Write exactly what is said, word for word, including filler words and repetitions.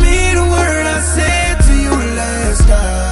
mean a word I said to you last time.